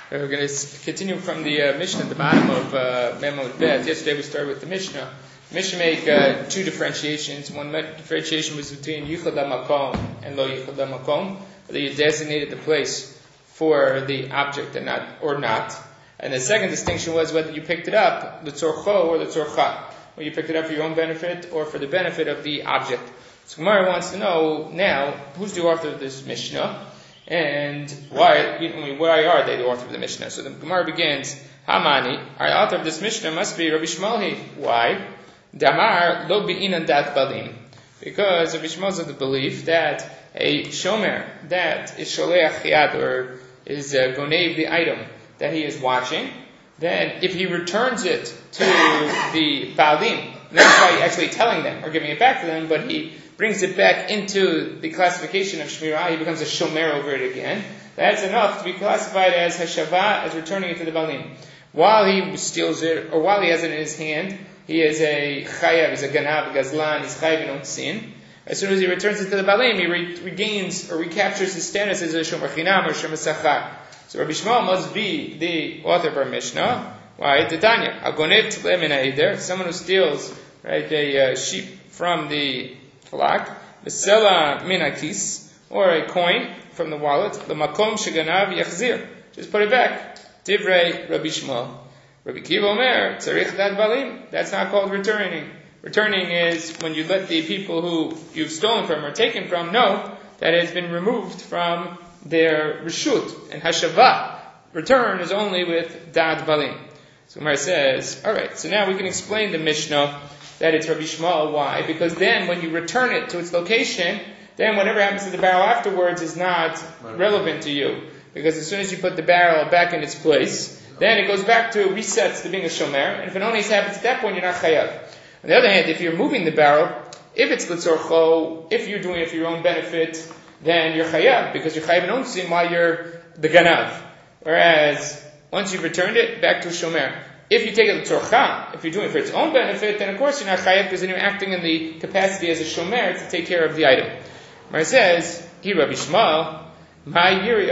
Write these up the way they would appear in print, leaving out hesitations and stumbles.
We're going to continue from the Mishnah at the bottom of Memot Bet. Yesterday we started with the Mishnah. Mishnah make two differentiations. One differentiation was between Yichud HaMakom and Lo Yichud HaMakom, whether you designated the place for the object and not. And the second distinction was whether you picked it up, the Tzorcho or the Tzorcha, whether you picked it up for your own benefit or for the benefit of the object. So Gemara wants to know now, who's the author of this Mishnah? And why are they the author of the Mishnah? So the Gemara begins, Hamani, our author of this Mishnah must be Rabbi Shmuel. Why? Damar lo be'inan dat balim. Because Rabbi Shmuel is of the belief that a shomer that is sholeach yad, or is gonev the item that he is watching, then if he returns it to the balim, that's why he's actually telling them or giving it back to them, but he brings it back into the classification of Shmirah, he becomes a shomer over it again. That's enough to be classified as hashava, as returning it to the balim. While he steals it, or while he has it in his hand, he is a chayav, he's a ganav, gazlan, he's chayav in sin. As soon as he returns it to the balim, he regains or recaptures his status as a shomer chinam or shomer sachar. So Rabbi Shmuel must be the author of our Mishnah. Why? Titania, agonev tzleh min ha'eder, someone who steals, right, a sheep from the flock, v'sela min hakis, or a coin from the wallet, l'makom sheganav yachzir, just put it back. Divrei Rabbi Shmuel. Rabbi Kiva Omer, tzarich dat balim. That's not called returning. Returning is when you let the people who you've stolen from or taken from know that it has been removed from their reshut. And hashava, return, is only with dat balim. So Gemara says, alright, so now we can explain the Mishnah that it's Rabbi Shmuel. Why? Because then when you return it to its location, then whatever happens to the barrel afterwards is not relevant to you. Because as soon as you put the barrel back in its place, then it goes back to, resets to being a shomer, and if it only happens at that point, you're not chayav. On the other hand, if you're moving the barrel, if it's l'tzorcho, if you're doing it for your own benefit, then you're chayav, because you're chayav in onsin while you're the ganav. Whereas, once you've returned it, back to a shomer. If you take it l'tzorcha, if you're doing it for its own benefit, then of course you're not chayav, because then you're acting in the capacity as a shomer to take care of the item. Mar says, he Rabbi Shmuel, my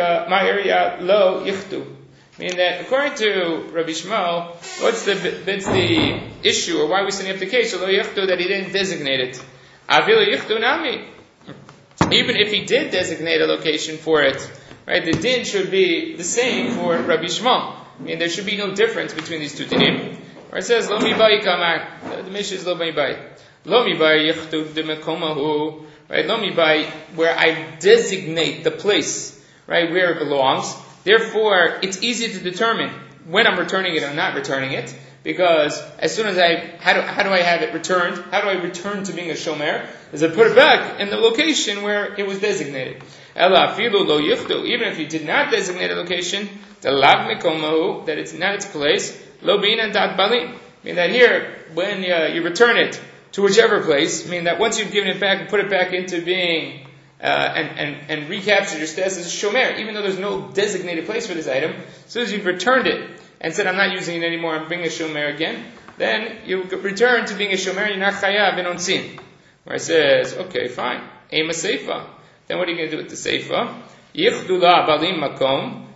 area lo yichtu. Meaning that according to Rabbi Shmuel, what's the issue, or why are we setting up the case? Lo yichtu, that he didn't designate it. Avil yichtu nami. Even if he did designate a location for it, right, the din should be the same for Rabbi Shmuel. I mean, there should be no difference between these two dinim. Where it says, Lo mi bai kamar. The Mishnah is Lo mi bai. Lo mi bai yichtu de mekomahu. Right, Lo mi bai, where I designate the place, right, where it belongs. Therefore, it's easy to determine when I'm returning it or not returning it, because as soon as how do I have it returned? How do I return to being a shomer? Is I put it back in the location where it was designated. Ela afilu lo yichdu, even if you did not designate a location, lav mekomahu, that it's not its place, lo b'inan dat balim. Meaning that here, when you return it to whichever place, meaning that once you've given it back and put it back into being and recaptured your status as a shomer, even though there's no designated place for this item, as soon as you've returned it and said, I'm not using it anymore, I'm being a shomer again, then you return to being a shomer, you're not chayav in onsin. Where it says, okay, fine, aim a seifa. Then what are you going to do with the seifa? Yichdula balim makom,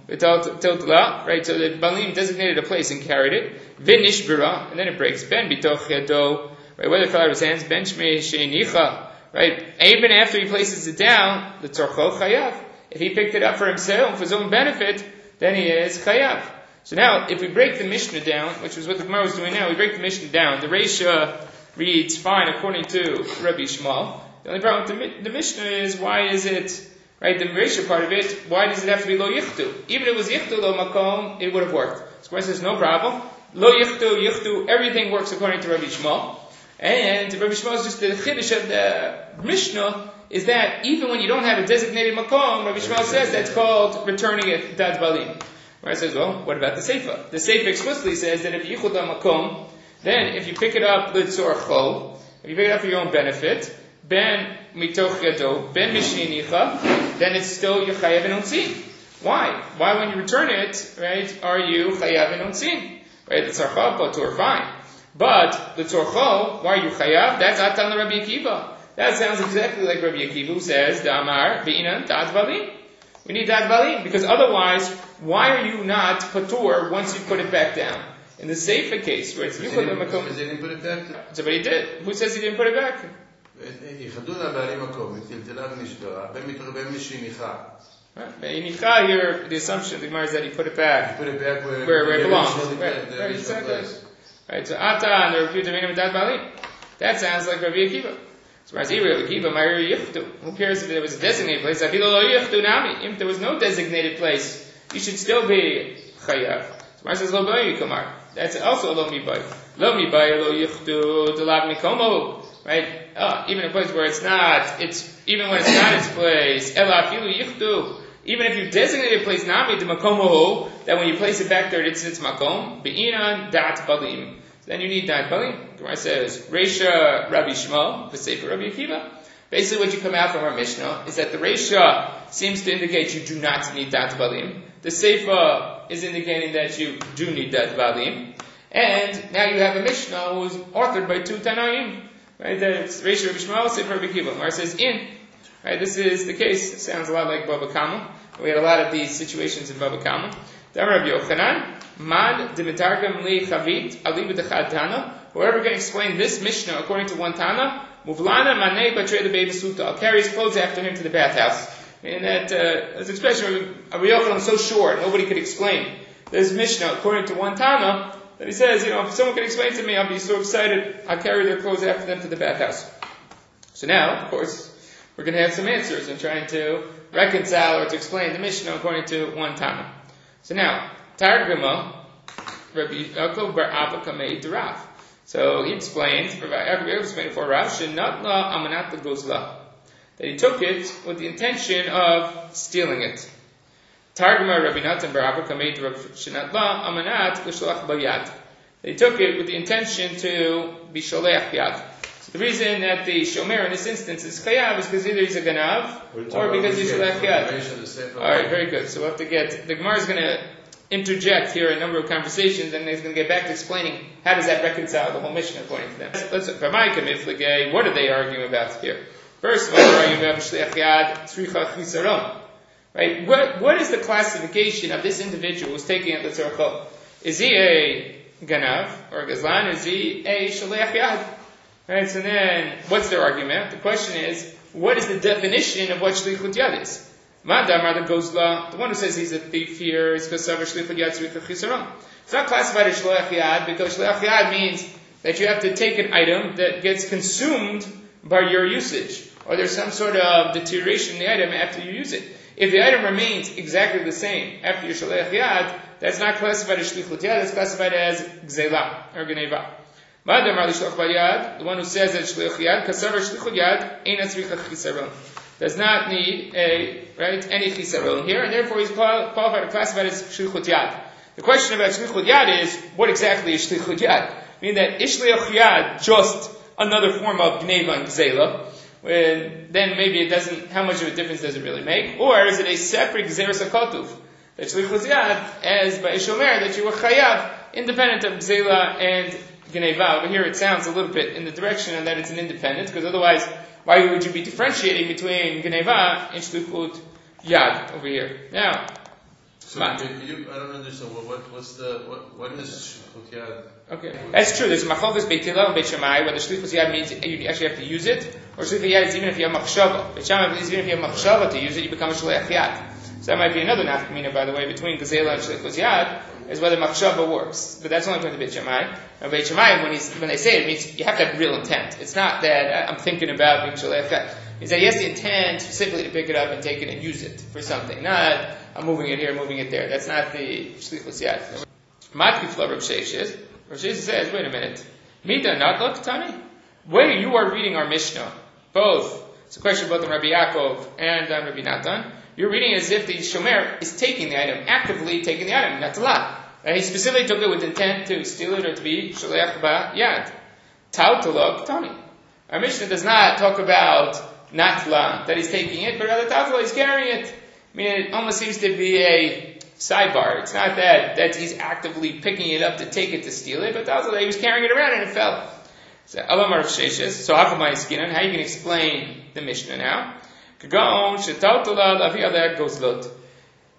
right, so the balim designated a place and carried it, vinishbira, and then it breaks, ben bitoch yado, right, whether it fell out of his hands, ben shmei sheinicha, right, even after he places it down, the tzorcho chayav. If he picked it up for himself, for his own benefit, then he is chayav. So now, if we break the Mishnah down, which is what the Gemara is doing now, we break the Mishnah down. The Reisha reads fine according to Rabbi Shmuel. The only problem with the Mishnah is, why is it, right, the Reisha part of it, why does it have to be lo yichtu? Even if it was yichtu lo makom, it would have worked. So Gemara says, no problem. Lo yichtu, everything works according to Rabbi Shmuel. And Rabbi Shmuel is just the chiddush of the Mishnah, is that even when you don't have a designated makom, Rabbi Shmuel says that's called returning it dat balim. Where it says, well, what about the seifa? The seifa explicitly says that if you yichud makom, then if you pick it up l'tzorcho, if you pick it up for your own benefit, ben mitoch yado, ben mishinicha, then it's still you chayav in onsin. Why? Why when you return it, right, are you chayav in onsin? Right, the tzorcha patur, fine. But the tzorcho, why are you chayav? That's atan Rabbi Akiva. That sounds exactly like Rabbi Akiva, who says, "Da'amar be'inan dat balim." You need dat balim, because otherwise, why are you not patur once you put it back down? In the safer case, where it's yuchad l'makom. Because he didn't put it back. So, but he did. Who says he didn't put it back? ייחדו לבעלים מקום, טלטלה ונשברה, בין משניחה. Inicha here, the assumption, the Gemara is that he put it back. He put it back where it belongs. Right, exactly. Right, so Ata and the Rabbi Yehuda Dat Balim. That sounds like Rabbi Akiva. So Rabbi Akiva, Ma'ir Yichtu. Who cares if there was a designated place? If there was no designated place, you should still be chayav. So Mar says, Lo Bayi Kamar. That's also Lo Mibai. Lo Mibai, Lo Yichtu, Delab Mikomo. Right? Even a place where it's not, even when it's not its place, Ela Afilu Yichtu. Even if you designate a place, Nami de Makomo, that when you place it back there, it's Makom, Be'inan Dat Balim. So then you need Dat Balim. Gemara says, Reisha Rabbi Shmuel, V'Sefer Rabbi Akiva. Basically what you come out from our Mishnah is that the Reisha seems to indicate you do not need Dat Balim. The Sefer is indicating that you do need Dat Balim. And now you have a Mishnah who is authored by two Tanaim. Right? That it's Reisha Rabbi Shmuel, Sefer Rabbi Akiva. Gemara says, Right, this is the case. It sounds a lot like Baba Kama. We had a lot of these situations in Baba Kama. Damar Rabbi Yochanan, Mad Dimitargam Li Chavit Ali B'Dechad Tana. Whoever can explain this Mishnah according to one Tana, Muvlana Manei Batre the Baby Suta. I'll carry his clothes after him to the bathhouse. And that this expression, Rabbi Yochanan is so short, nobody could explain this Mishnah according to one Tana. That he says, if someone can explain to me, I'll be so excited. I'll carry their clothes after them to the bathhouse. So now, of course, we're going to have some answers in trying to reconcile or to explain the Mishnah according to one Tana. So now, Targuma, Rabbi Yaakov bar Abba Kamei Rav. So he explained, Rabbi Yaakov explained for Rav, Shenat la amanat gozla, that he took it with the intention of stealing it. Targuma Rabbi Natan bar Abba Kamei Rav, Shenat la amanat l'sholach bayad. That he took it with the intention to be sholech yad. The reason that the shomer in this instance is chayav is because either he's a ganav or because he's sholech yad. Alright, very good. So we'll have to the Gemara is going to interject here a number of conversations and he's going to get back to explaining how does that reconcile the whole Mishnah according to them. What are they arguing about here? First of all, they're arguing about sholech yad, tzricha chisaron. Right? What is the classification of this individual who's taking it l'tzorcho? Is he a ganav or a gazlan? Is he a sholech yad? Right, so then, what's their argument? The question is, what is the definition of what shlichut yad is? Madamar the gozla, the one who says he's a thief here is kasavar shlichut yad tzricha chisaron. It's not classified as shloach yad because shloach yad means that you have to take an item that gets consumed by your usage, or there's some sort of deterioration in the item after you use it. If the item remains exactly the same after your shloach yad, that's not classified as shlichut yad. It's classified as gzela or geneva. The one who says that shliach yad, kasavar shlichut yad, eina tzricha chisaron, does not need any chisaron here, and therefore he's qualified to classify as shlichut yad. The question about shlichut yad is, what exactly is shlichut yad? Meaning that is shliach yad just another form of gneva and gzela, when then maybe it doesn't, how much of a difference does it really make? Or is it a separate gzeres hakatuv, that shlichut yad, as by shomer, that you were chayav, independent of gzela and Geneva. Over here it sounds a little bit in the direction of that it's an independent, because otherwise, why would you be differentiating between Geneva and Shlichut Yad over here? Now, so I don't understand, what is Shlichut Yad? Okay, that's true. There's Machlokes Beit Hillel and Beit Shammai, whether Shlichut Yad means you actually have to use it, or Shlichut Yad is even if you have Machshava. Beit Shammai believes even if you have Machshava to use it, you become a Shliach Yad. So that might be another nafkamina, by the way, between Gazela and Shlichut Yad, is whether Machshava works. But that's only according to Beit Shammai. Now Beit Shammai, when they say it, means you have to have real intent. It's not that I'm thinking about being Shliach Yad. It's that yes, the intent specifically to pick it up and take it and use it for something. Not, I'm moving it here, moving it there. That's not the Shlichut Yad. Matkifla Rav Sheshes. Rav Sheshes says, wait a minute. Mita not look, Tani? Wait, you are reading our Mishnah. Both. It's a question both on Rabbi Yaakov and on Rabbi Natan. You're reading as if the shomer is taking the item, actively taking the item. That's a lot. And he specifically took it with intent to steal it or to be shaleach ba yad. Tautalok tani. Our Mishnah does not talk about natla, that he's taking it, but rather tautala, he's carrying it. I mean, it almost seems to be a sidebar. It's not that he's actively picking it up to take it to steal it, but tautala, he was carrying it around and it fell. So, Alamar of Sheshes. So, how can you explain the Mishnah now? Kagon, shetautala lavi aleh gozlot.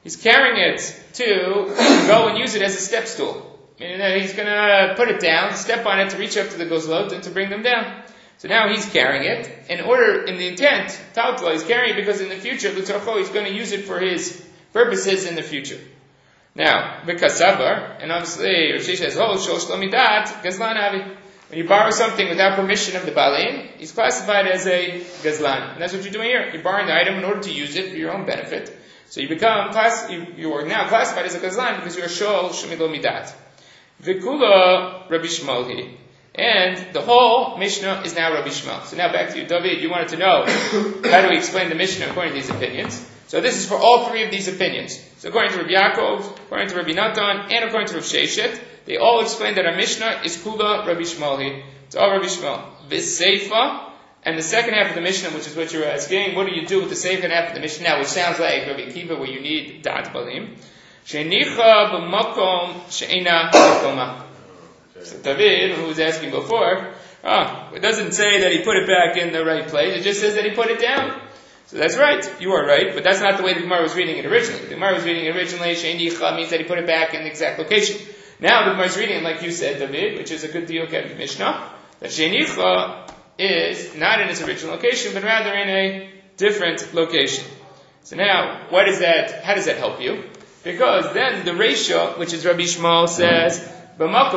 He's carrying it to go and use it as a step stool. Meaning that he's going to put it down, step on it to reach up to the gozlot and to bring them down. So now he's carrying it. In the intent, Tautla, he's carrying it because in the future, L'tzorcho, he's going to use it for his purposes in the future. Now, V'kasabar, and obviously, Rosh says, oh, Shosh Lamidat, Gazlan Avi. When you borrow something without permission of the Balim, he's classified as a Gazlan. And that's what you're doing here. You're borrowing the item in order to use it for your own benefit. So you are now classified as a Gazlan because you're Shol Shemilo Midat. V'kula Rabbi Shmuel. And the whole Mishnah is now Rabbi Shmuel. So now back to you, David. You wanted to know how do we explain the Mishnah according to these opinions. So this is for all three of these opinions. So according to Rabbi Yaakov, according to Rabbi Natan, and according to Rabbi Sheshet, they all explain that our Mishnah is Kula Rabbi Shmuel. It's all Rabbi Shmuel. V'seifa, and the second half of the Mishnah, which is what you're asking, what do you do with the second half of the Mishnah now, which sounds like Rabbi Akiva, where you need Dat Balim. She'nicha b'makom she'ena b'koma. So David, who was asking before, it doesn't say that he put it back in the right place. It just says that he put it down. So that's right. You are right. But that's not the way the Gemara was reading it originally. The Gemara was reading it originally, she'nicha means that he put it back in the exact location. Now the Gemara is reading it like you said, David, which is a good deal of the Mishnah, that she'nicha is not in its original location, but rather in a different location. So now, what is that? How does that help you? Because then the ratio, which is Rabbi Shmuel, says, when I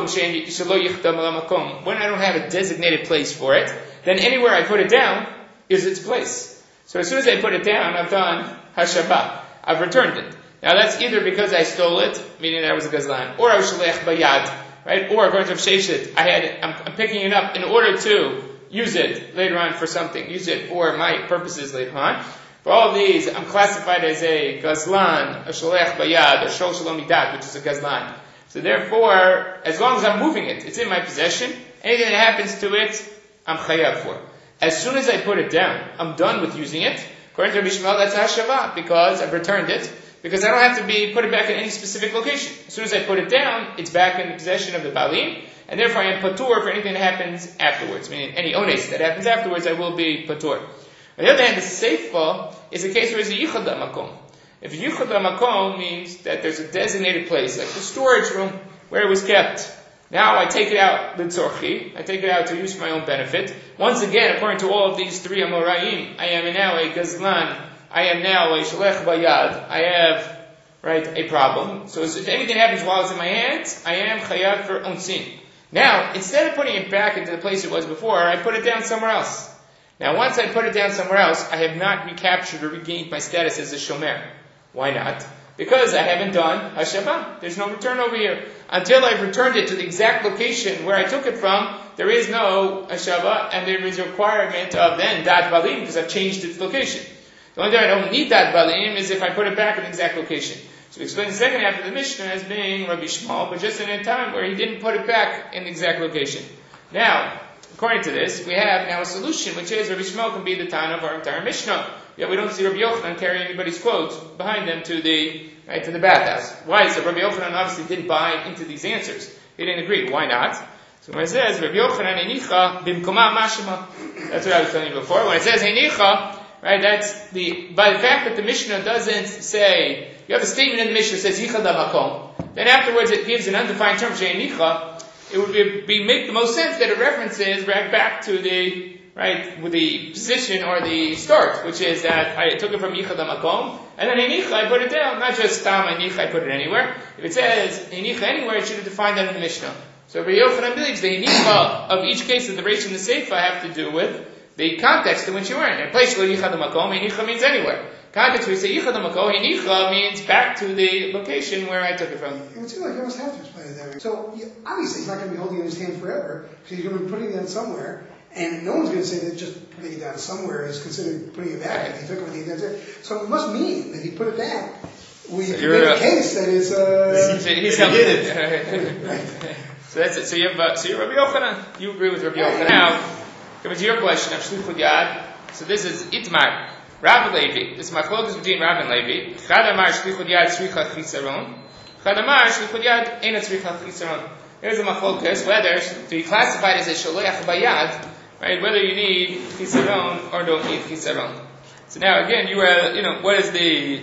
don't have a designated place for it, then anywhere I put it down is its place. So as soon as I put it down, I've done Hashabah. I've returned it. Now that's either because I stole it, meaning that I was a gazlan, or I was shalech bayad, right? Or according to Sheshet, I'm picking it up in order to use it later on for something, use it for my purposes later on. For all of these, I'm classified as a gazlan, a shalech bayad, a shol shalom midat, which is a gazlan. So therefore, as long as I'm moving it, it's in my possession. Anything that happens to it, I'm chayav for. As soon as I put it down, I'm done with using it. According to Rabbi Shmuel, that's hashavah, because I've returned it, because I don't have to put it back in any specific location. As soon as I put it down, it's back in the possession of the balim, and therefore I am patur for anything that happens afterwards. Meaning, any ones that happens afterwards, I will be patur. On the other hand, the seifa is a case where it's a yichad makom. If yichad makom means that there's a designated place, like the storage room where it was kept. Now I take it out l'tzorchi, I take it out to use for my own benefit. Once again, according to all of these three amoraim, I am now a gazlan, I am now a shalech bayad, I have, a problem. So if anything happens while it's in my hands, I am chayav for onsin. Now, instead of putting it back into the place it was before, I put it down somewhere else. Now, once I put it down somewhere else, I have not recaptured or regained my status as a shomer. Why not? Because I haven't done Hashabah. There's no return over here. Until I've returned it to the exact location where I took it from, there is no Hashabah, and there is a requirement of then Dat Balim, because I've changed its location. The only time I don't need Dat Balim is if I put it back in the exact location. So we explain the second half of the Mishnah as being Rabbi Shmuel, but just in a time where he didn't put it back in the exact location. Now, according to this, we have now a solution, which is Rabbi Shmuel can be the Tana of our entire Mishnah. Yet we don't see Rabbi Yochanan carry anybody's clothes behind them to the bathhouse. Why? So Rabbi Yochanan obviously didn't buy into these answers. He didn't agree. Why not? So when it says Rabbi Yochanan enicha bimkoma mashma, that's what I was telling you before. When it says enicha, that's by the fact that the Mishnah doesn't say, you have a statement in the Mishnah that says yichad makom. Then afterwards it gives an undefined term she'enicha. It would make the most sense that it references right back to with the position or the start, which is that I took it from Yichad HaMakom, and then Einicha, I put it down. Not just Tam Einicha, I put it anywhere. If it says Einicha anywhere, it should have defined that in the Mishnah. So Rabbi Yochanan believes the Einicha of each case of the Reish and the Seifa have to do with the context in which you are in. In a place where Yichad HaMakom, Einicha means anywhere. Context where you say Yichad HaMakom, Einicha means back to the location where I took it from. It would seem like you almost have to explain it that way. So, obviously he's not going to be holding it in his hand forever, because he's going to be putting it down somewhere. And no one's going to say that just putting it down somewhere is considered putting it back. If he took everything down there. So it must mean that he put it down. We can make a case that it's he's helping it. Right. So that's it. So you're Rabbi Yochanan. You agree with Rabbi Yochanan. Now, coming to your question of Shlichut Yad. So this is Itmar, Rav Levi. This is machlokes between Rav and Levi. Chad amar Shlichut Yad tzricha chisaron. Chad amar Shlichut Yad ena tzricha chisaron. Here's a machlokes whether to be classified as a sholoach bayad. Whether you need chisaron or don't need chisaron. So now again, what is the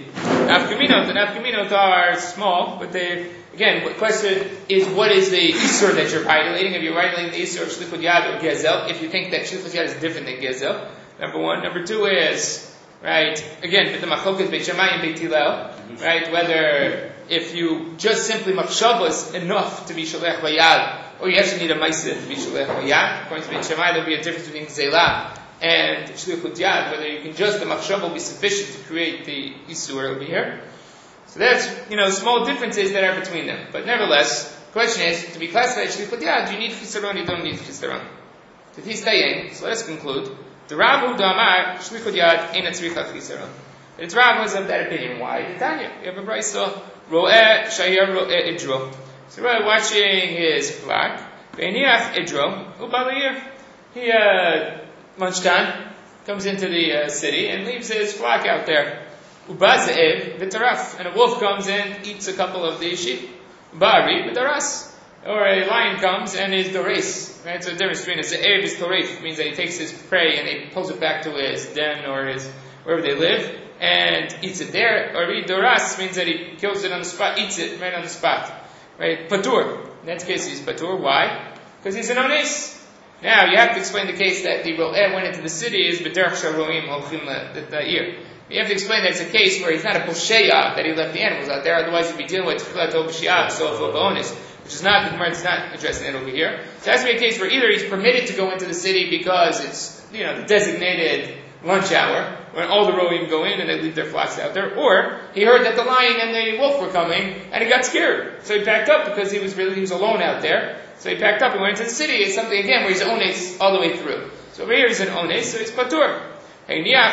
nafkaminot. The nafkaminot are small, but again, the question is, what is the isur that you're violating? If you're violating the isur of shlichut yad or gezel, if you think that shlichut yad is different than gezel, number one. Number two is, right, again, the machlokas beit Shammai and beit Hillel, right, whether if you just simply machshavos enough to be sholech bayad, or you actually need a ma'aseh to be sholech bayad. According to beit Shammai, there'll be a difference between gezelah and shlichut yad, whether you can just, the machshavah will be sufficient to create the isur over here. So that's, small differences that are between them. But nevertheless, the question is, to be classified as shlichut yad, do you need chisaron, you don't need chisaron. So he's saying, so let's conclude, the Rav Damar shlichut yad ain't a tzricha chisaron. It's Rav was of that opinion. Why? Tanya, you have a brayso, ro'eh shayir ro'eh idro. So we're watching his flock, ve'niach idro, u'balayir. He, lunchtime, comes into the city and leaves his flock out there. Ubaze'ev v'taraf. And a wolf comes in, eats a couple of the sheep. Ba'ari v'taras. Or a lion comes and is dores. Right? So the difference between a ze'ev is torif, means that he takes his prey and he pulls it back to his den or wherever they live, and eats it there. Or doras means that he kills it on the spot, eats it right on the spot. Right? Patur. In that case he's patur. Why? Because he's an ones. Now you have to explain the case that the ro'eh went into the city is b'derech sharoim holchim la'ir. You have to explain that it's a case where he's not a posheya, that he left the animals out there, otherwise he'd be dealing with chilato b'shi'ah, sofa b'onis, which is not, the Gemara is not addressing it over here. So it has to be a case where either he's permitted to go into the city because it's, the designated lunch hour, when all the ro'im go in and they leave their flocks out there, or he heard that the lion and the wolf were coming, and he got scared. So he packed up because he was alone out there. So he packed up and went into the city. It's something, again, where he's ones all the way through. So over here he's an ones, so it's patur. On the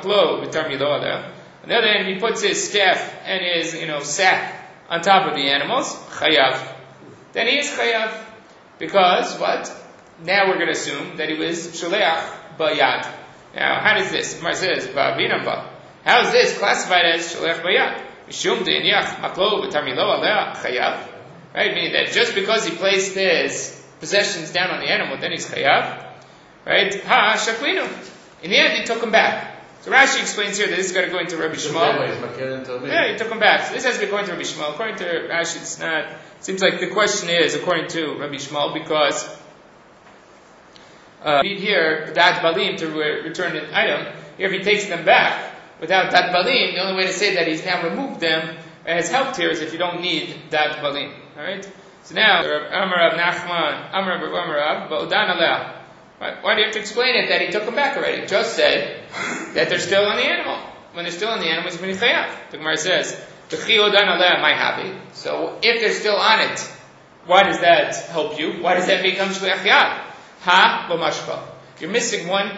other hand, he puts his staff and his, sack on top of the animals, chayav. Then he is chayav. Because, what? Now we're going to assume that he was sholeach bayad. Now, how does this? Mar says, how is this classified as sholeach bayad? Mishum de'iniach maklo v'tarmilo aleh chayav. Right? Meaning that just because he placed his possessions down on the animal, then he's chayav. Right? Ha, shaklinu. In the end, he took him back. So Rashi explains here that this is going to go into Rabbi Shmuel. Yeah, he took him back. So this has to be according to Rabbi Shmuel. According to Rashi, it's not. It seems like the question is according to Rabbi Shmuel because read here the dat balim to return an item. Here, if he takes them back without dat balim, the only way to say that he's now removed them has helped here is if you don't need dat balim. All right. So now, Amar Rav Nachman, Amar Rav Ba'udan Aleh. Why do you have to explain it that he took them back already? Just say that they're still on the animal. When they're still on the animal, it's been chayav. The Gemara says, my happy. So if they're still on it, why does that help you? Why does that become shliach yad? Ha lo mashpa. You're missing one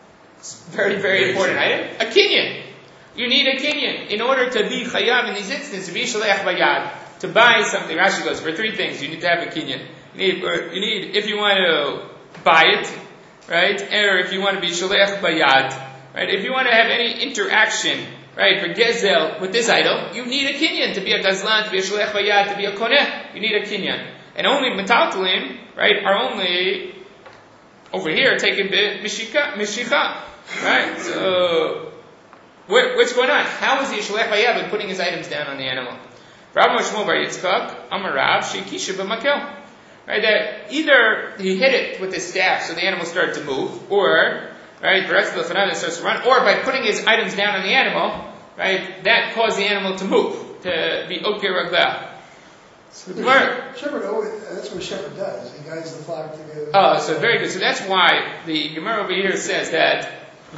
very, very important item. A kinyan. You need a kinyan. In order to be chayav in these instances, to be shliach bayad, to buy something, Rashi goes, for three things, you need to have a kinyan. You need, if you want to buy it, right? Or if you want to be sholeach bayad, right? If you want to have any interaction, right, for gezel with this idol, you need a kinyan to be a gazlan, to be a sholeach bayad, to be a koneh. You need a kinyan, and only metaltalim, right, are only over here taken mishicha, right? So what's going on? How is he a sholeach bayad with putting his items down on the animal? Rav Shmuel bar Yitzchak, Amar Rav sheikisha b'makel. Right, that either he hit it with his staff so the animal started to move, or, right, the rest of the phenomena starts to run, or by putting his items down on the animal, right, that caused the animal to move, to be okay raglah. So shepherd, that's what a shepherd does. He guides the flock to go. Oh, so very good. So that's why the Gemara over here says that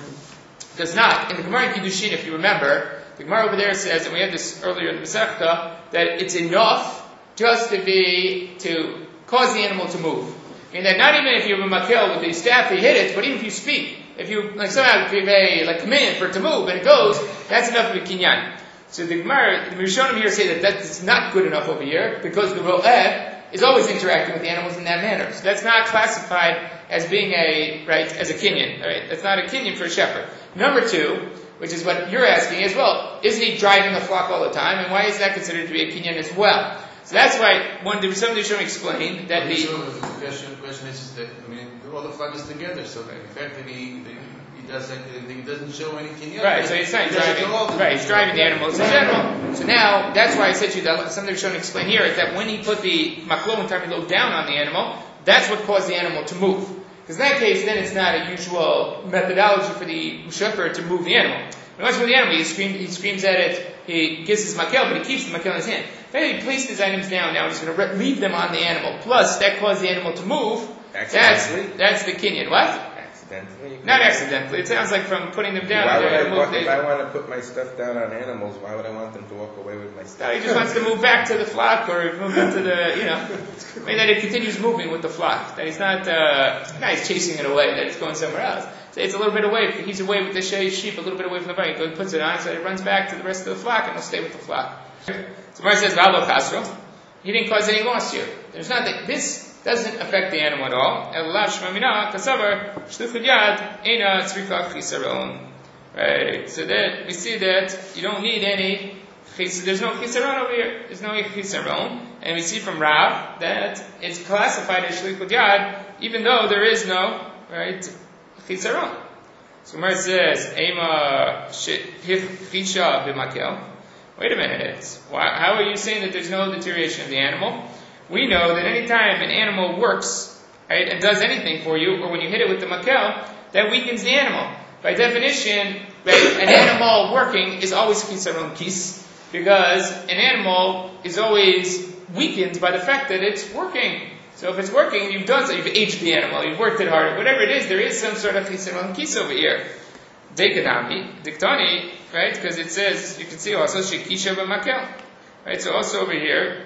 does not, in the Gemara in Kiddushin, if you remember, the Gemara over there says, and we had this earlier in the Masechta, that it's enough just to cause the animal to move. I mean that not even if you have a makel with the staff, he hit it, but even if you speak, if you somehow give a command for it to move and it goes, that's enough of a kinyan. So the Gemara, the Rishonim here say that that's not good enough over here because the ro'eh is always interacting with the animals in that manner. So that's not classified as being as a kinyan. Right? That's not a kinyan for a shepherd. Number two, which is what you're asking as well, isn't he driving the flock all the time, and why is that considered to be a kinyan as well? So that's why some of the Rishonim explained that the question is that all the flock is together, so in fact he doesn't show any kinyan. Right, so he's not driving. Right, he's driving the animals in general. So now, that's why I said to you that something we're trying to explain here is that when he put the maklo and tarmilo down on the animal, that's what caused the animal to move. Because in that case, then it's not a usual methodology for the shepherd to move the animal. When he wants to move the animal, he screams at it, he gives his makel, but he keeps the makel in his hand. Then he placed his items down, now he's going to leave them on the animal. Plus, that caused the animal to move. That's the kinyan. What? Accidentally? Not accidentally. It sounds like from putting them down. If I want to put my stuff down on animals, why would I want them to walk away with my stuff? No, he just wants to move back to the flock or move into the, I mean, that it continues moving with the flock. That he's not he's chasing it away, that it's going somewhere else. So it's a little bit away. He's away with the sheep, a little bit away from the barn. He goes, puts it on, so it runs back to the rest of the flock and will stay with the flock. So Mar says, Valo Chasro. He didn't cause any loss here. There's nothing. This doesn't affect the animal at all. Right, so that we see that you don't need any. There's no chisaron over here. There's no chisaron, and we see from Rav that it's classified as shlichut yad, even though there is no chisaron. So Mar says, "Ema chisha b'makel." Wait a minute. How are you saying that there's no deterioration of the animal? We know that any time an animal works, right, and does anything for you, or when you hit it with the makel, that weakens the animal. By definition, right, an animal working is always chisaron kis, because an animal is always weakened by the fact that it's working. So if it's working, you've done so, you've aged the animal, you've worked it hard, whatever it is, there is some sort of chisaron kis over here. Dekanami, diktani, right, because it says, you can see also, shekisha b'makel. Right, so also over here,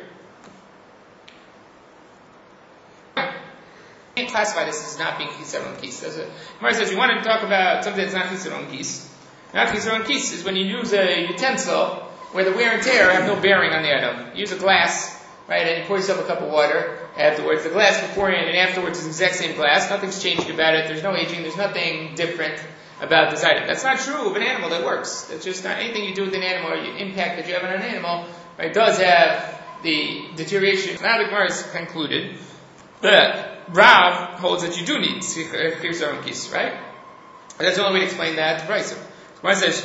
you can't classify this as not being chisaron kis. Gemara says you want to talk about something that's not chisaron kis. Not chisaron kis is when you use a utensil where the wear and tear have no bearing on the item. You use a glass, right, and you pour yourself a cup of water afterwards. The glass beforehand and afterwards is the exact same glass. Nothing's changed about it. There's no aging. There's nothing different about this item. That's not true of an animal that works. That's just not anything you do with an animal or the impact that you have on an animal, right, does have the deterioration. Now the Gemara has concluded that Rav holds that you do need chisaron kis, right? That's the only way to explain that to Brisa. Gemara says,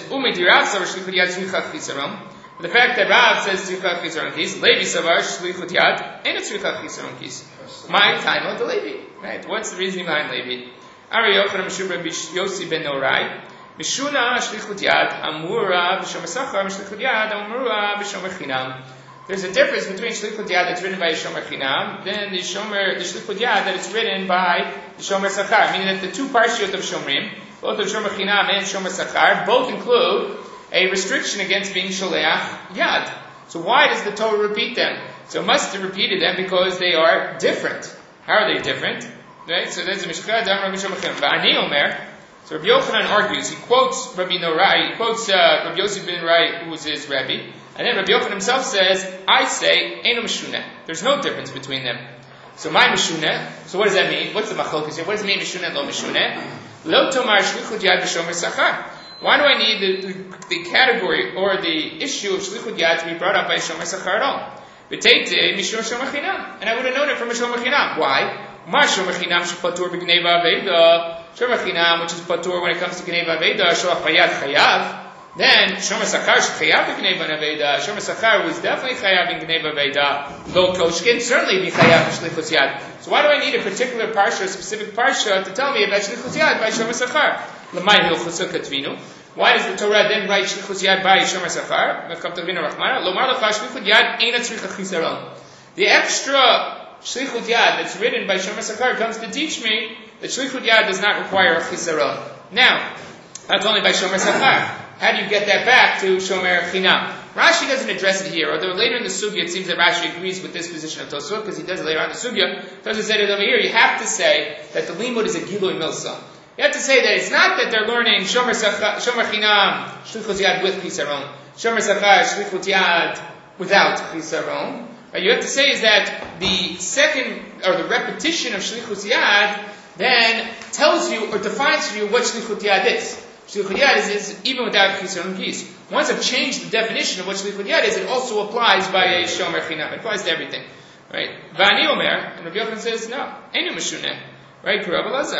the fact that Rav says tzrichas chisaron kis, Levi savar shlichut yad, ain't a tzrichas chisaron kis. My time of the Levi, right? What's the reasoning behind Levi? Ari Yochanan Meshubra Yossi ben Norai, Mishuna shlichut yad, amura b'shom esachar, shlichut yad, amura b'shom echinam. There's a difference between shlichut yad that's written by Shomer Chinam, then the shlichut yad that is written by the Shomer Sachar. Meaning that the two parshiot of Shomrim, both of Shomer Chinam and Shomer Sachar, both include a restriction against being sholeach yad. So why does the Torah repeat them? So it must have repeated them because they are different. How are they different? Right? So there's a Mishkah Dam Rabbi Shomer Chinam. V'ani Omer. So Rabbi Yochanan argues. He quotes Rabbi Norai. He quotes Rabbi Yossi ben Norai, who was his Rabbi. And then Rabbi Yochanan himself says, I say, Eino Meshuneh. There's no difference between them. So my Meshuneh, so what does that mean? What's the machlokes here? What does it mean Meshuneh, lo Meshuneh? Lo tomar shlichut yad v'shomer sachar. Why do I need the category or the issue of shlichut yad to be brought up by shomer sachar at all? V'teite mishor shomer chinam. And I would have known it from a shomer chinam. Why? Mar shomer chinam shepatur b'gneva aveda. Shomer chinam, which is patur when it comes to gneva aveda, shoach bayad chayav. Then Shomer Sachar chayav in Gneva Aveda. Shomer Sachar was definitely chayav in Gneva Aveda. Lo Koshkin certainly be chayav in Shlichus Yad. So why do I need a particular parsha, a specific parsha, to tell me about Shlichus Yad by Shomer Sachar? L'may hilchusa katvinu. Why does the Torah then write Shlichus Yad by Shomer Sachar? Lomar lecha Shlichus Yad ain't a tzricha chisaron. The extra Shlichut Yad that's written by Shomer Sachar comes to teach me that Shlichut Yad does not require a chisaron. Now, that's only by Shomer Sachar. How do you get that back to Shomer Chinam? Rashi doesn't address it here, although later in the Sugya it seems that Rashi agrees with this position of Tosfot, because he does it later on in the Sugya. Tosfot said it over here, you have to say that the limud is a Gilui Milsa. You have to say that it's not that they're learning Shomer Chinam, Shlichut Yad with Chisaron, Shomer Sachar, Shlichut Yad without Chisaron. What you have to say is that the second, or the repetition of Shlichut Yad then tells you, or defines for you what Shlichut Yad is. Shlichut Yad is even without Chisaron Kis. Once I've changed the definition of what Shlichut Yad is, it also applies by a Shomer Chinam. It applies to everything. Right? V'ani Omer, and Rabbi Yochanan says, no, Einu Meshuneh. Right? Rabbi Lazar.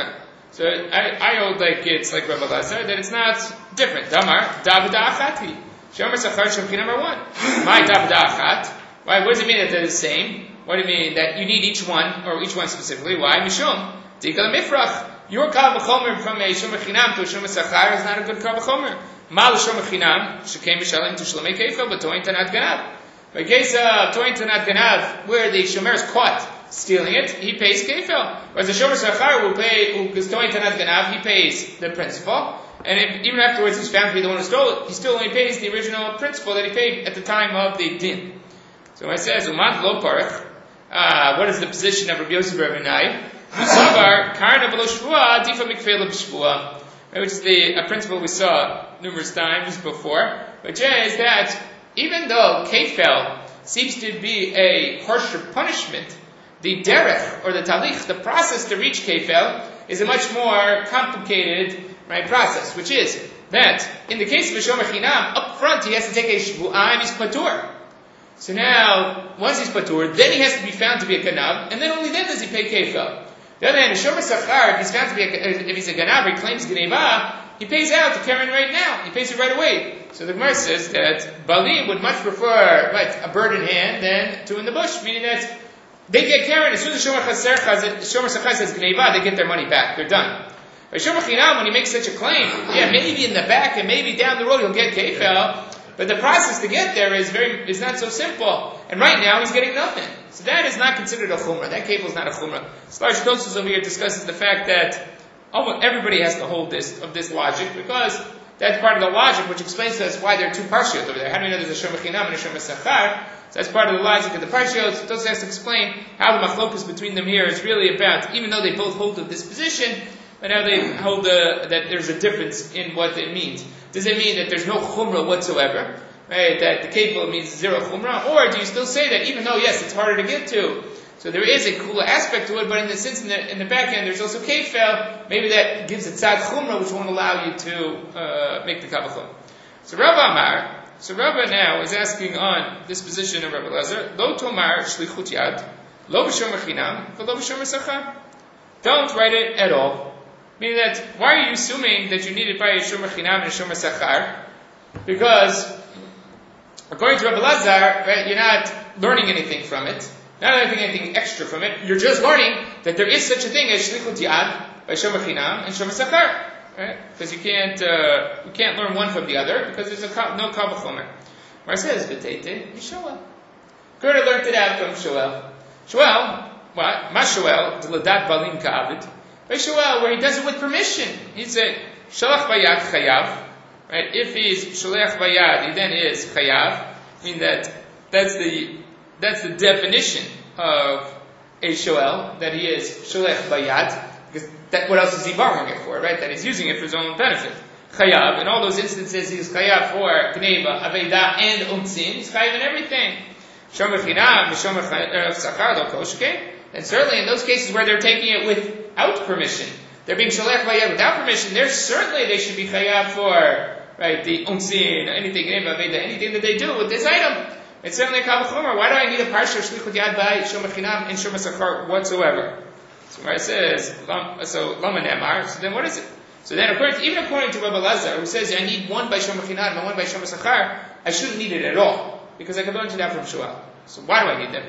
So I hold like it's like Rabbi Lazar that it's not different. Damar David Achati. Shomer Sachar Shomchi number 1. My David Achat. Why? What does it mean that they're the same? What do you mean that you need each one, or each one specifically? Why? Mishum Tikal Mifrach. Your Kal V'chomer from a Shomer Chinam to a Shomer Sachar is not a good Kal V'chomer. Mal Shomer Chinam Shekem Mishalim to Shlomei Keifel, but Toin Tanat Ganav. By case Toin Tanat Ganav, where the Shomer is caught stealing it, he pays Keifel. Whereas the Shomer Sachar who is Toin Tanat Ganav, he pays the principal. And even afterwards he's found to be the one who stole it, he still only pays the original principal that he paid at the time of the din. So it says, Umat lo parach. What is the position of Rabbi Yosef Rabbanai? Usavar karna v'lo shvua difa mikfei b'shvua, which is a principle we saw numerous times before, which is that even though kefel seems to be a harsher punishment, the derech or the talich, the process to reach kefel, is a much more complicated process, which is that in the case of a shomer chinam, up front he has to take a shvuah and he's patur. So now, once he's patur, then he has to be found to be a ganav, and then only then does he pay kefel. The other hand, a shomer sachar, if he's found to be if he's a ganav, he claims geneva, he pays out the keren right now. He pays it right away. So the Gemara says that balim would much prefer a bird in hand than two in the bush, meaning that they get keren as soon as shomer sachar says geneva, they get their money back. They're done. But shomer chinam, when he makes such a claim, maybe in the back and maybe down the road he'll get kefel. But the process to get there is not so simple. And right now he's getting nothing. So that is not considered a chumrah. That kefil is not a chumrah. Slarsh Tosfos over here discusses the fact that almost everybody has to hold this logic, because that's part of the logic which explains to us why there are two parshiot over there. How do we know there's a shomer chinam and a shomer sachar? So that's part of the logic of the parshiot. So Tosfos has to explain how the machlokus between them here is really about, even though they both hold of this position, but now they hold that there's a difference in what it means. Does it mean that there's no chumrah whatsoever? Right? That the kefil means zero chumrah? Or do you still say that even though, yes, it's harder to get to, so there is a kula aspect to it, but in the sense in the back end there's also kefil, maybe that gives a tzad chumrah which won't allow you to make the kavachum. So Rabba now is asking on this position of Rabbi Lazar, Lo tomar shlichut yad, lo b'shomer chinam, v'lo b'shomer sachar. Don't write it at all. Meaning that, why are you assuming that you need it by a shomer chinam and a shomer sachar? Because, according to Rabbi Lazar, you're not learning anything from it, not learning anything extra from it. You're just learning that there is such a thing as shlichut yad by shomer chinam and shomer sachar, right? Because you can't learn one from the other because there's no kal v'chomer. Mar says v'teite Shoel. Could have learned it out from Shoel. Shoel, what? Ma Shoel d'ladat balim ka'avid. By Shoel, where he does it with permission. He said, Shalach bayad chayav. Right? If he's Shalach bayad, he then is chayav. I mean that's the definition of a Shoel, that he is Shalach bayad. Because what else is he borrowing it for, right? That he's using it for his own benefit. Chayav. In all those instances, he's chayav for Gneva, Aveda, and Untzin. He's chayav in everything. Shomer chinam, Shomer sachar lo koshke. And certainly in those cases where they're taking it without permission, they're being shalech bayad without permission, they should be chayav for, the unzin, anything that they do with this item. It's certainly a kal v'chomer. Why do I need a parsha of shlichut yad by shomer chinam and shomer sachar whatsoever? So where it says, lama nemar, so then what is it? So then even according to Rabbi Lazar, who says I need one by shomer chinam and one by shomer sachar, I shouldn't need it at all, because I can learn to that from Shoel. So why do I need them?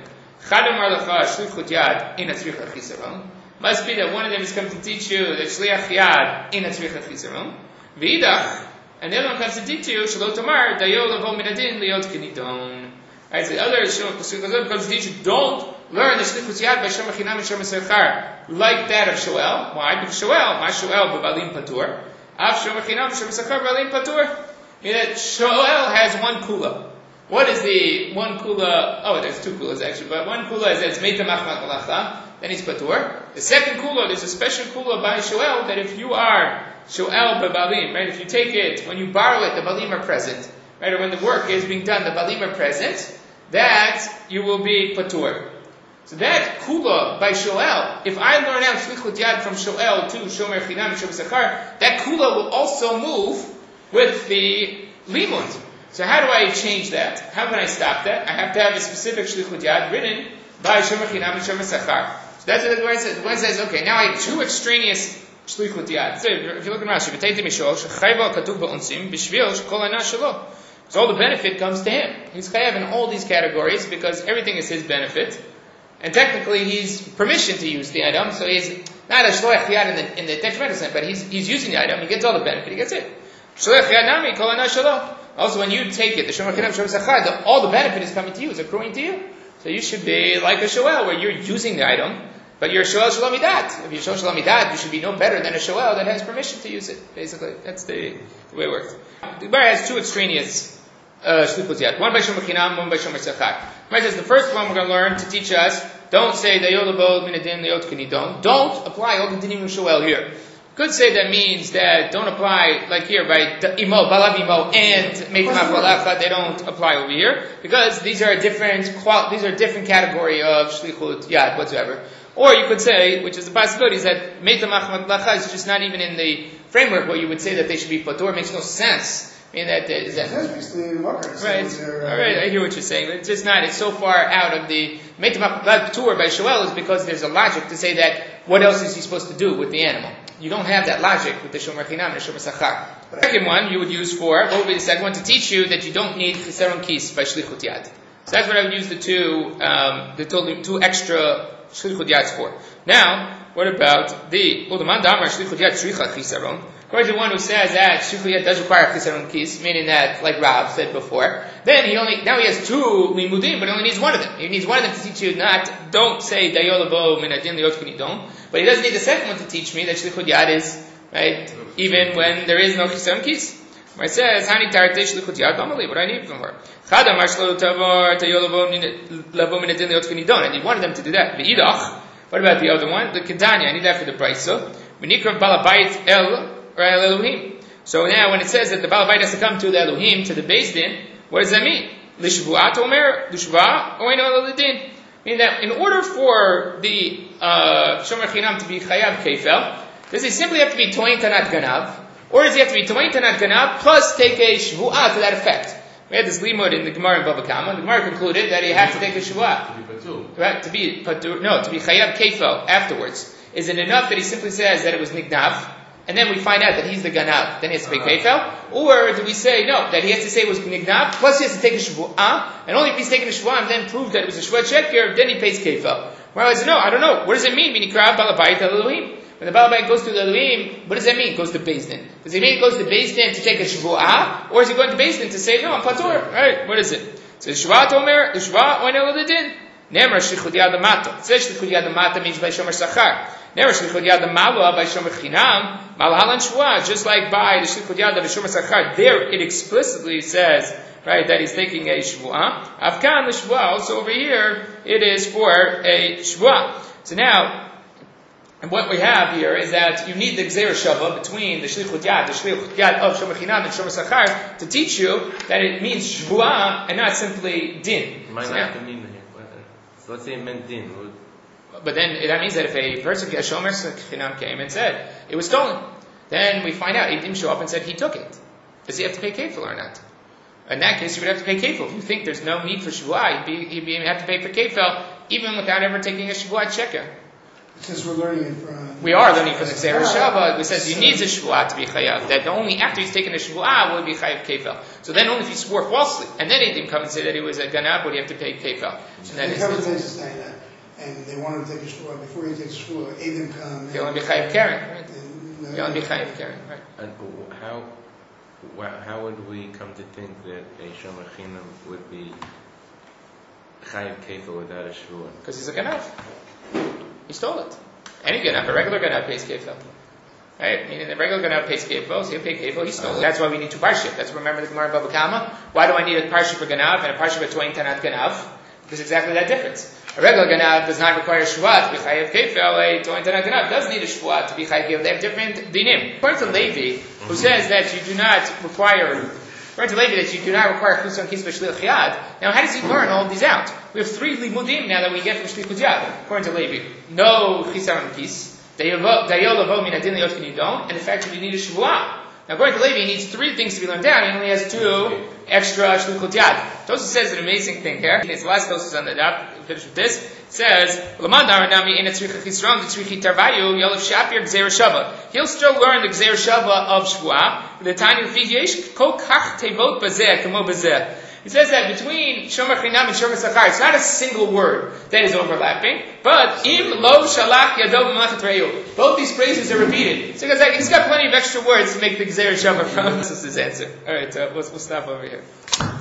Must be that one of them is coming to teach you that shliach yad in a tzrichat chisaron. V'idach, and the other one comes to teach you shalot tamar dayo lavo minadin liot kinidon. Right, so the other comes to teach you don't learn the shlichut yad by shomer chinam and shomer sachar like that of Shoel. Why? Because Shoel, my Shoel b'balim patur, av shomer chinam shomer sachar b'balim patur. Meaning that Shoel has one kula. What is the one kula? Oh, there's two kulas actually, but one kula is that it's made to machmat malacha, then he's patur. The second kula, there's a special kula by Shoel that if you are Shoel b'balim, right? If you take it, when you borrow it, the balim are present, right? Or when the work is being done, the balim are present, that you will be patur. So that kula by Shoel, if I learn out shlichut yad from Shoel to shomer chinam and shomer sachar, that kula will also move with the limud. So how do I change that? How can I stop that? I have to have a specific shlichut yad written by shomer chinam and shomer sachar. So that's what the Gemara says. The Gemara says, okay, now I have two extraneous shlichut yad. So if you look in Rashi, v'teiti mishol shechayva katuv ba'unsim b'shvil shekol hana shelo. So all the benefit comes to him. He's chayav in all these categories because everything is his benefit, and technically he's permission to use the item. So he's not a shloach yad in the detrimental sense, but he's using the item. He gets all the benefit. He gets it. Shloach yad nami kol hana shelo. Also, when you take it, the shomer chinam shomer sachar, all the benefit is coming to you, is accruing to you. So you should be like a shoel, where you're using the item, but you're a shoel shalom midat. If you're shoel shalom midat, you should be no better than a shoel that has permission to use it. Basically, that's the way it works. The Gemara has two extraneous shlichut yad. One by shomer chinam, one by shomer sachar. Gemara says the first one we're going to learn to teach us, don't say dayolabo minadin leot kinidon. Don't apply all the dinim of shoel here. Could say that means that don't apply, like here, by imo, balav imo, and meitam achalacha, they don't apply over here, because these are a different category of shlichut yad whatsoever. Or you could say, which is the possibility, is that meitam achalacha is just not even in the framework where you would say that they should be patur. It makes no sense. I mean, that is that right? All right, I hear what you're saying. It's just not. It's so far out of the meitam achalacha patur by shoel is because there's a logic to say that what else is he supposed to do with the animal? You don't have that logic with the shomer chinam and the shomer sachar. The second one you would use for, what would be the second one? To teach you that you don't need chisaron kis by shlichut yad. So that's what I would use the two extra shlichut yads for. Now, what about the udaman damar shlichut yad shricha chisaron? According to the one who says that shlichut yad does require chisaron kis, meaning that, like Rav said before, then he has two limudim, but he only needs one of them. He needs one of them to teach you don't say dayolabo minadin leot kinidon. But he doesn't need the second one to teach me that shlichut yad is, right, even when there is no chisaron kis. Where it says, Hani tarte shlichut yad b'amali, what do I need from her? Chada mar shlo tavar tayolavo minadin leot kinidon. I need one of them to do that. V'idach, what about the other one? The kedanya, I need that for the brayso. V'nikra balabayit el Elohim. So now when it says that the balabayit has to come to the Elohim, to the Beis Din, what does that mean? Lishvuat omer, lishva, or eno l'din. Meaning that in order for the shomer chinam to be chayav kefel, does he simply have to be toin tanat ganav, or does he have to be toin tanat ganav plus take a shvuah to that effect? We had this limud in the Gemara in Bava Kama. The Gemara concluded that he had to take a shvuah. Right? To be chayav kefel afterwards. Is it enough that he simply says that it was nignav, and then we find out that he's the ganav, then he has to pay kefel? Or do we say, no, that he has to say it was nignav, plus he has to take a shvuah, and only if he's taking a shvuah and then prove that it was a shvuah sheker, then he pays kefel? Well, I said, no, I don't know. What does it mean? Minikra balabayit Elohim. When the balabait goes to the Elohim, what does that mean? It goes to Beis Din. Does it mean it goes to Beis Din to take a shvuah, or is he going to Beis Din to say, no, I'm patur? Right? What is it? So shvuah tomer, the shvuah or no din. Nemer shlichut yad amata. It says shlichut yad amata means by shomer sachar. Never shlichut yad malua by shomer chinam, malhalan shvuah, just like by the shlichut yad of shomer sachar. There it explicitly says, right, that he's taking a shvuah. Afkan the shvuah, also over here, it is for a shvuah. So now, and what we have here is that you need the gzeira shava between the shlichut yad of shomer chinam and shomer sachar to teach you that it means shvuah and not simply din. So let's say it meant din. But then that means that if a person, a shomer chinam came and said it was stolen, then we find out he didn't show up and said he took it. Does he have to pay kefil or not? In that case, he would have to pay kefil. If you think there's no need for shvuah, he'd have to pay for kefil even without ever taking a shvuah sheker. Since we're learning it from... We are learning from the Gzeira Shava. It says he needs a shvuah to be chayav. That only after he's taken a shvuah will he be chayav kefel. So then only if he swore falsely, and then he didn't come and say that he was a ganav, would he have to pay kefel. And the cover is saying that, and they want him to take a shvuah. Before he takes a shvuah, Adam come... He'll only be chayav karen, right? He'll only be chayav karen, right? And how would we come to think that a shomer chinam would be chayav kefel without a shvuah? Because he's a ganav. He stole it. Any ganav, a regular ganav pays kefil. Right? Meaning the regular ganav pays kefil, so he'll pay kefil, he stole it. That's why we need two parship. That's remember the Gemara in Bava Kama. Why do I need a parship for ganav and a parship for toin tanat ganav? Because exactly that difference. A regular ganav does not require a shvuah to be chayav kefil. A toin tanat ganav does need a shvuah to be chayav kefil. They have different dinim. According to Levi, who says that you do not require chisaron kis b'shlichut yad. Now, how does he learn all of these out? We have 3 limudim now that we get from shlichut yad. According to Levi, no chisaron kis, dayolavo minadin leot kinidon, and the fact that you need a shvuah. Now, according to Levi, he needs 3 things to be learned out. He only has 2 extra shlichut yad. Tosfos says an amazing thing here. It's the last Tosfos on the daf. finish with this. It says, he'll still learn the Gzeir Shava of Shvuah. The Tanya Fiyesh Kol Kach Tevot Bazeh Kamo Bazeh. He says that between Shomer Chinam and Shomer Sachar, it's not a single word that is overlapping, but Im Lo Shalach Yadov Machat Reyu. Both these phrases are repeated. So he's got plenty of extra words to make the Gzeir Shava from. This is his answer. Alright, we'll stop over here.